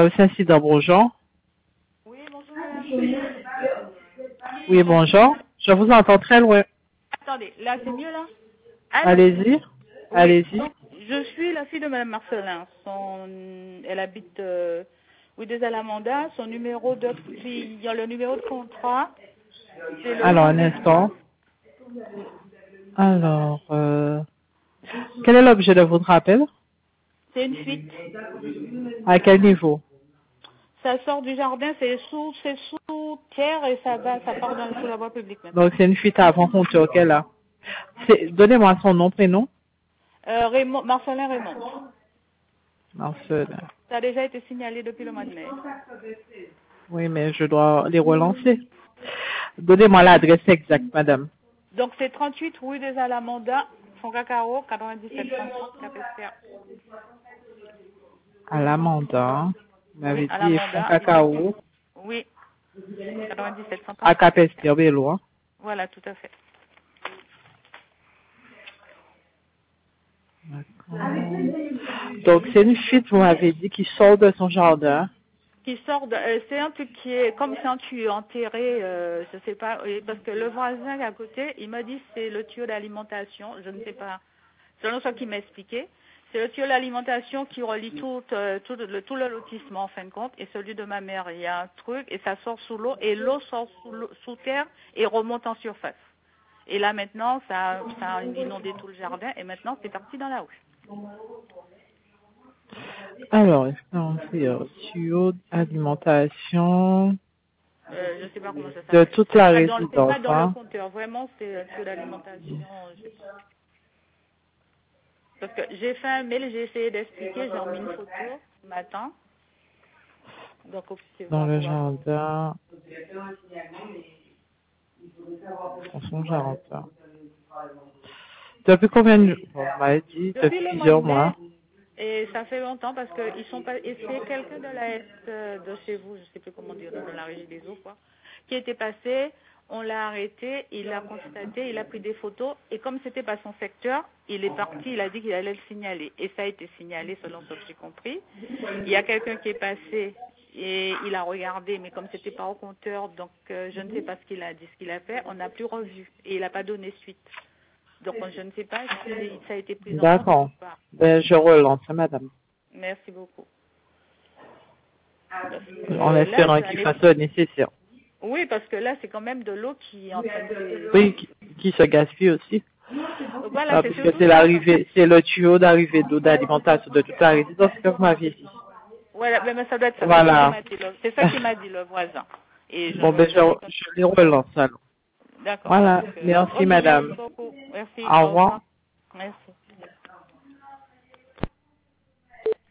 Service incident, bonjour. Oui, bonjour madame. Oui, bonjour. Je vous entends très loin. Attendez, là c'est mieux là? Allô? Allez-y. Oui, Allez-y. donc je suis la fille de madame Marcelin. Elle habite rue des Alamanda. Son numéro de il y a le numéro de contrat. C'est le Alors, un 129. instant. Alors, quel est l'objet de votre appel? C'est une fuite. À quel niveau? Ça sort du jardin, c'est sous terre et ça part sous la voie publique maintenant. Donc, c'est une fuite avant compteur qu'elle a. Donnez-moi son nom, prénom. Marcelin Raymond. Marcelin. Ça a déjà été signalé depuis le mois de mai. Oui, mais je dois les relancer. Donnez-moi l'adresse exacte, madame. Donc c'est 38 rue des Alamanda, Foncacao, 97 130 Capesterre. À l'Amanda. Vous m'avez Oui, dit Alamanda. Cacao. Oui, 97 À 130 Capesterre. Capestier, Bélois. Voilà, tout à fait. Donc, c'est une fuite, vous m'avez dit, qui sort de son jardin. Qui sort de, c'est un truc qui est comme c'est un tuyau enterré, je sais pas, parce que le voisin à côté, il m'a dit c'est le tuyau d'alimentation, je ne sais pas, selon ce qu'il m'a expliqué, c'est le tuyau d'alimentation qui relie tout le lotissement en fin de compte et celui de ma mère. Il y a un truc et ça sort sous l'eau et l'eau sort sous terre et remonte en surface. Et là maintenant, ça a inondé tout le jardin et maintenant c'est parti dans la rue. Alors, c'est tuyau d'alimentation Je sais pas comment ça de s'appelle. toute la C'est pas résidence. dans le Hein. compteur. Vraiment, c'est de l'alimentation. Je sais pas. Parce que j'ai fait un mail, j'ai essayé d'expliquer, j'ai remis une photo ce matin. Donc, c'est Dans voir le pouvoir. jardin. Dans son jardin. Depuis combien de jours? Bon, on m'a dit Depuis depuis le mois de plusieurs mai, mois. et ça fait longtemps parce que ils sont pas. Et c'est quelqu'un de la S de chez vous, je sais plus comment dire, de la régie des eaux, quoi, qui était passé. On l'a arrêté, il l'a constaté, il a pris des photos et comme c'était pas son secteur, il est parti, il a dit qu'il allait le signaler et ça a été signalé selon ce que j'ai compris. Il y a quelqu'un qui est passé et il a regardé, mais comme c'était pas au compteur, donc je ne sais pas ce qu'il a dit, ce qu'il a fait, on n'a plus revu et il n'a pas donné suite. Donc je ne sais pas si ça a été pris en compte D'accord. ou pas. Ben, je relance, madame. Merci beaucoup. En Là, espérant je vais qu'il aller. fasse le nécessaire. Oui, parce que là, c'est quand même de l'eau qui est en train de. Oui, qui se gaspille aussi. Voilà, Ah, c'est parce que surtout c'est ça. l'arrivée, c'est le tuyau d'arrivée d'eau d'alimentation de toute la résidence que vous m'aviez dit. Voilà, mais ça doit être ça. Voilà. C'est ça qui m'a dit le voisin. Et Bon, ben, je les relance alors. D'accord. Voilà. Donc, Merci, ok, merci madame. beaucoup. Merci. Au Au revoir. revoir. Merci.